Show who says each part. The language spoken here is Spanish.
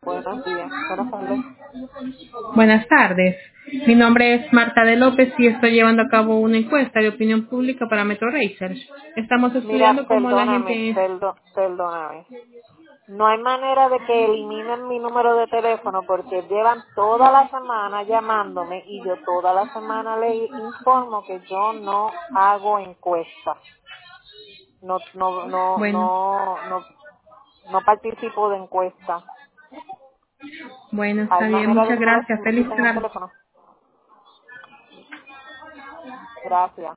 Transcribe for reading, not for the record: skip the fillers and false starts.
Speaker 1: Buenos días, buenas tardes.
Speaker 2: Buenas tardes. Mi nombre es Marta de López y estoy llevando a cabo una encuesta de opinión pública para Metro Research. Estamos
Speaker 1: Mira,
Speaker 2: estudiando cómo la
Speaker 1: perdóname,
Speaker 2: gente...
Speaker 1: perdóname. No hay manera de que eliminen mi número de teléfono porque llevan toda la semana llamándome y yo toda la semana le informo que yo no hago encuestas. No, no, no,
Speaker 2: Bueno,
Speaker 1: no, no, no participo de encuestas.
Speaker 2: bueno,
Speaker 1: ¿Hay
Speaker 2: está bien.
Speaker 1: manera de
Speaker 2: Muchas
Speaker 1: que me
Speaker 2: gracias.
Speaker 1: lo
Speaker 2: Feliz
Speaker 1: quiten el
Speaker 2: tarde.
Speaker 1: teléfono? Gracias.